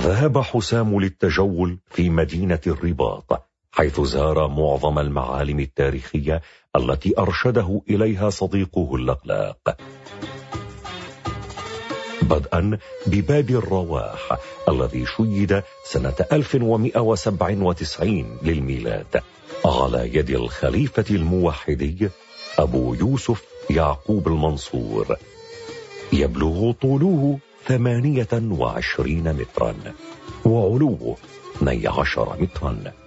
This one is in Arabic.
ذهب حسام للتجول في مدينة الرباط، حيث زار معظم المعالم التاريخية التي أرشده إليها صديقه اللقلاق، بدءا بباب الرواح الذي شيد سنة 1197 للميلاد على يد الخليفة الموحدي أبو يوسف يعقوب المنصور. يبلغ طوله 28 مترا وعلوه 12 مترا.